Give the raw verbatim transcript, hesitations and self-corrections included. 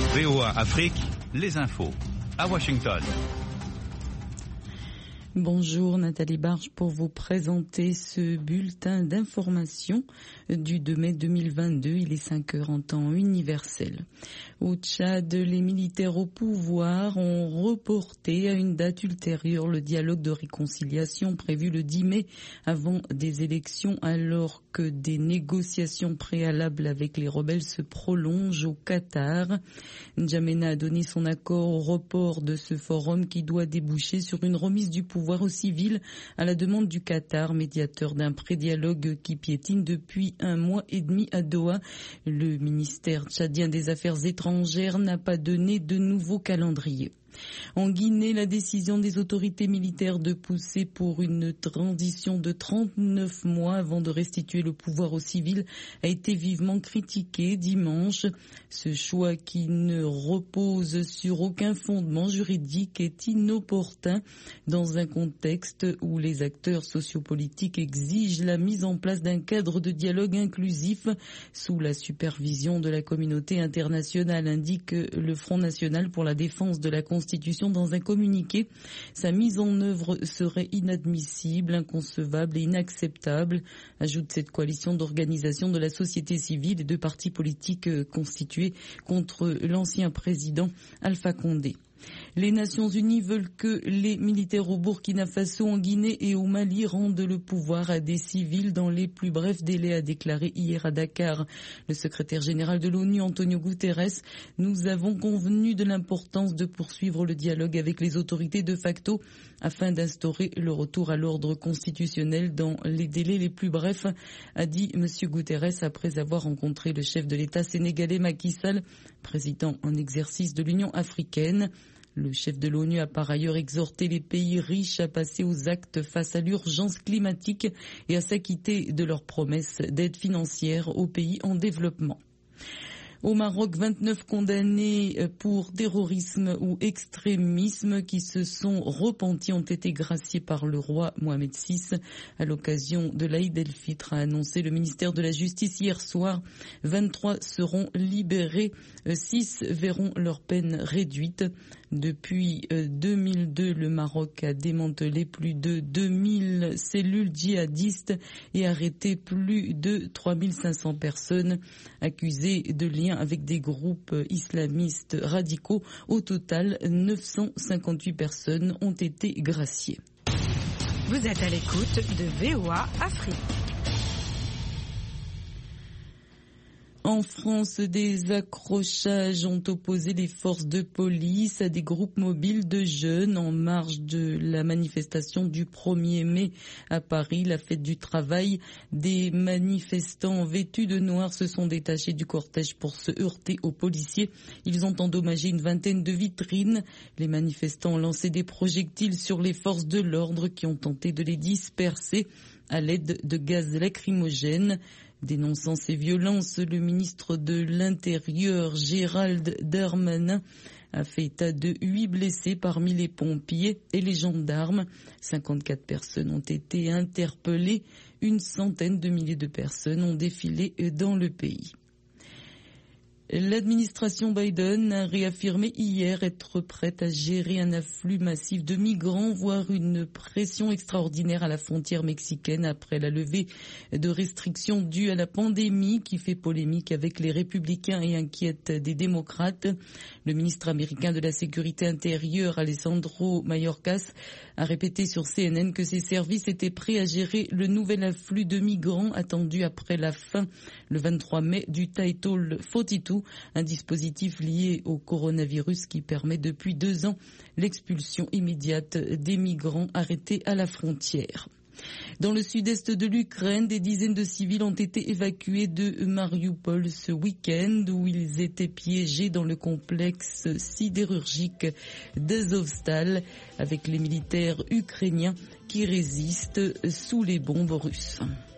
V O A Afrique, les infos, à Washington. Bonjour, Nathalie Barge pour vous présenter ce bulletin d'information du deux mai deux mille vingt-deux. Il est cinq heures en temps universel. Au Tchad, les militaires au pouvoir ont reporté à une date ultérieure le dialogue de réconciliation prévu le dix mai avant des élections, alors que des négociations préalables avec les rebelles se prolongent au Qatar. N'Djamena a donné son accord au report de ce forum qui doit déboucher sur une remise du pouvoir aux civils à la demande du Qatar, médiateur d'un pré-dialogue qui piétine depuis un mois et demi à Doha. Le ministère tchadien des Affaires étrangères n'a pas donné de nouveau calendrier. En Guinée, la décision des autorités militaires de pousser pour une transition de trente-neuf mois avant de restituer le pouvoir aux civils a été vivement critiquée dimanche. Ce choix, qui ne repose sur aucun fondement juridique, est inopportun dans un contexte où les acteurs sociopolitiques exigent la mise en place d'un cadre de dialogue inclusif sous la supervision de la communauté internationale, indique le Front national pour la défense de la Constitution dans un communiqué. Sa mise en œuvre serait inadmissible, inconcevable et inacceptable, ajoute cette coalition d'organisations de la société civile et de partis politiques constitués contre l'ancien président Alpha Condé. Les Nations Unies veulent que les militaires au Burkina Faso, en Guinée et au Mali rendent le pouvoir à des civils dans les plus brefs délais, a déclaré hier à Dakar le secrétaire général de l'ONU, Antonio Guterres. Nous avons convenu de l'importance de poursuivre le dialogue avec les autorités de facto afin d'instaurer le retour à l'ordre constitutionnel dans les délais les plus brefs, a dit M. Guterres après avoir rencontré le chef de l'État sénégalais Macky Sall, président en exercice de l'Union africaine. Le chef de l'ONU a par ailleurs exhorté les pays riches à passer aux actes face à l'urgence climatique et à s'acquitter de leurs promesses d'aide financière aux pays en développement. Au Maroc, vingt-neuf condamnés pour terrorisme ou extrémisme qui se sont repentis ont été graciés par le roi Mohamed six à l'occasion de l'Aïd el-Fitr, a annoncé le ministère de la Justice hier soir. vingt-trois seront libérés, six verront leur peine réduite. Depuis deux mille deux, le Maroc a démantelé plus de deux mille cellules djihadistes et arrêté plus de trois mille cinq cents personnes accusées de liens avec des groupes islamistes radicaux. Au total, neuf cent cinquante-huit personnes ont été graciées. Vous êtes à l'écoute de V O A Afrique. En France, des accrochages ont opposé les forces de police à des groupes mobiles de jeunes en marge de la manifestation du premier mai à Paris, la fête du travail. Des manifestants vêtus de noir se sont détachés du cortège pour se heurter aux policiers. Ils ont endommagé une vingtaine de vitrines. Les manifestants ont lancé des projectiles sur les forces de l'ordre qui ont tenté de les disperser à l'aide de gaz lacrymogène. Dénonçant ces violences, le ministre de l'Intérieur, Gérald Darmanin, a fait état de huit blessés parmi les pompiers et les gendarmes. cinquante-quatre personnes ont été interpellées. Une centaine de milliers de personnes ont défilé dans le pays. L'administration Biden a réaffirmé hier être prête à gérer un afflux massif de migrants, voire une pression extraordinaire à la frontière mexicaine après la levée de restrictions dues à la pandémie qui fait polémique avec les républicains et inquiète des démocrates. Le ministre américain de la Sécurité intérieure, Alejandro Mayorkas, a répété sur C N N que ses services étaient prêts à gérer le nouvel afflux de migrants attendu après la fin, le vingt-trois mai, du Title quarante-deux, un dispositif lié au coronavirus qui permet depuis deux ans l'expulsion immédiate des migrants arrêtés à la frontière. Dans le sud-est de l'Ukraine, des dizaines de civils ont été évacués de Mariupol ce week-end où ils étaient piégés dans le complexe sidérurgique d'Azovstal avec les militaires ukrainiens qui résistent sous les bombes russes.